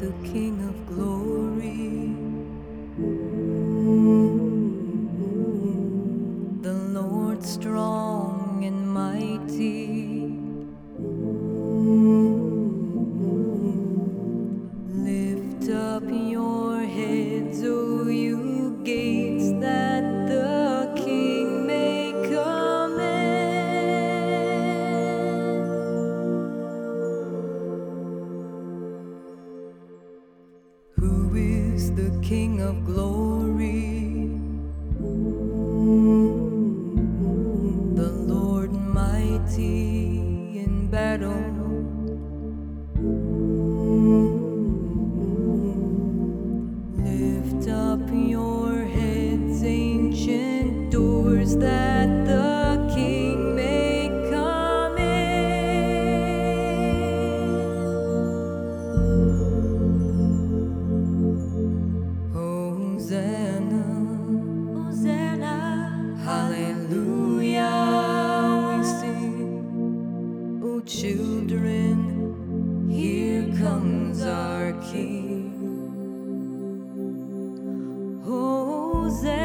the King of glory, the Lord strong and mighty. Lift up your heads, O you gates, that the King may come in. Who is the King of glory? The Lord mighty in battle. Lift up your heads, ancient doors, that the King may come in. Hosanna, Hosanna, hallelujah, we sing. O children, here comes our King. Hosanna.